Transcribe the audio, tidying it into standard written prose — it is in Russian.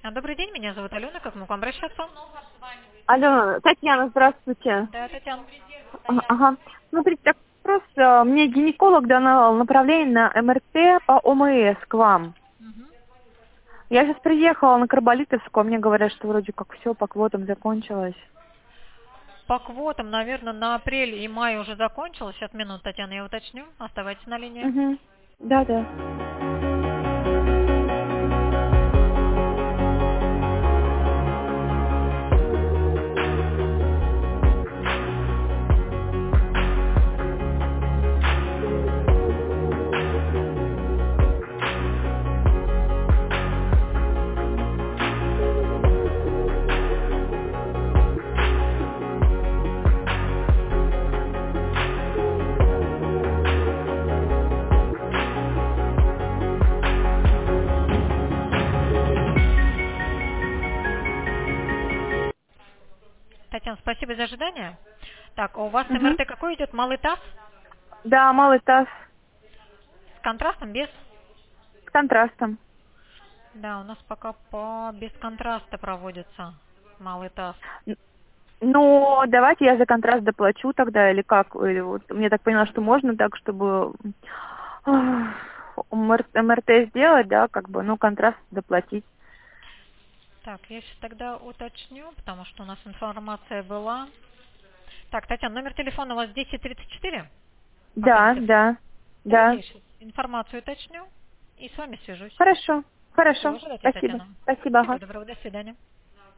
Добрый день, меня зовут Алена, как могу к вам обращаться? Алена, Татьяна, здравствуйте. Да, Татьяна. Ага. Смотрите, так вопрос. Мне гинеколог дал направление на МРТ по ОМС к вам. Мгм. Я сейчас приехала на Карболитовскую, мне говорят, что вроде как все по квотам закончилось. По квотам, наверное, на апрель и май уже закончилось. Сейчас минут, Татьяна, я уточню. Оставайтесь на линии. Угу. Да. Татьяна, спасибо за ожидание. Так, а у вас Угу. МРТ какой идет? Малый таз? Да, малый таз С контрастом, без? с контрастом. Да, у нас пока без контраста проводится малый таз. Ну, давайте я за контраст доплачу тогда, или как? Или вот, мне так поняла, что можно так, чтобы МРТ сделать, да, как бы, ну, контраст доплатить. Так, я сейчас тогда уточню, потому что у нас информация была. Так, Татьяна, номер телефона у вас 1034? Да, Последний цифры. да, Давайте да. я сейчас информацию уточню и с вами свяжусь. Хорошо, хорошо. Всего желательно, Спасибо. Татьяна. Спасибо, Всего ага. доброго, до свидания.